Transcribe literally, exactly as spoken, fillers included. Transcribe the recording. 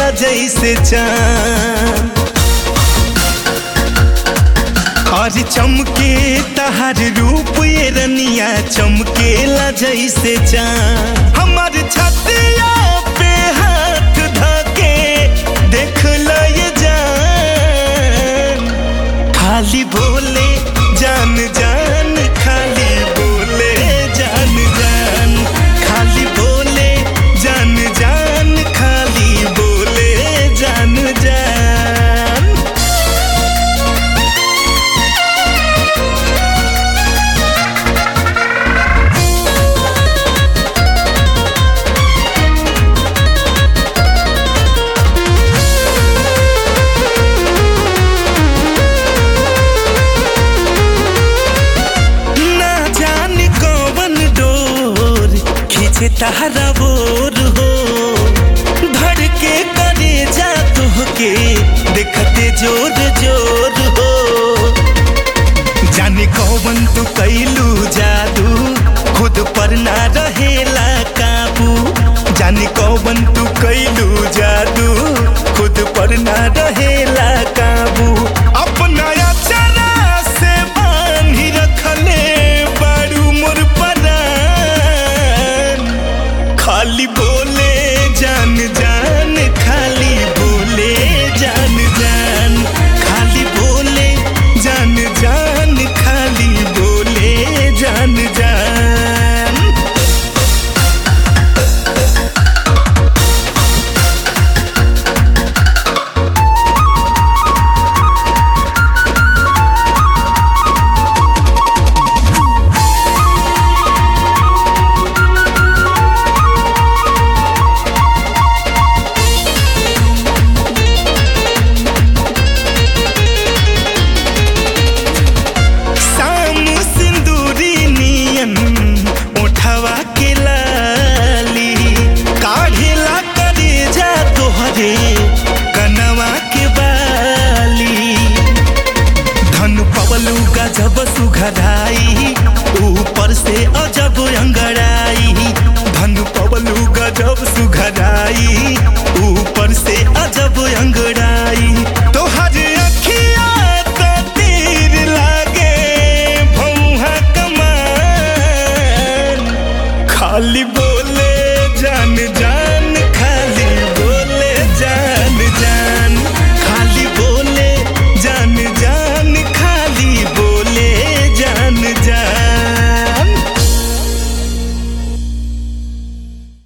चमकेला जैसे चाँद और चमके तहार रूप ये रनिया चमकेला जैसे चाँद। हमार छतिया पे हाथ धके देख लो ये जान, खाली बोले जान जान, खाली बोले जान जान, खाली बोले जान जान, खाली बोले जान जान। तहरा बोर हो धड़के करे जा तुहके देखते जोर जोर हो, जाने कौन तू कैलू जादू खुद पर ना रहेला काबू, जाने कौन तू कैलू जादू खुद पर ना रहेला काबू। अपना चरा से बांधी रखले बारू मोर खाली बोले जान जान, खाली बोले जान जान, खाली बोले जान जान, खाली बोले जान जान। कनवा के बाली धन पवलू गजब सुघराई, ऊपर से अजब अंगड़ाई, धन पवलू गजब सुघराई, ऊपर से अजब अंगड़ाई।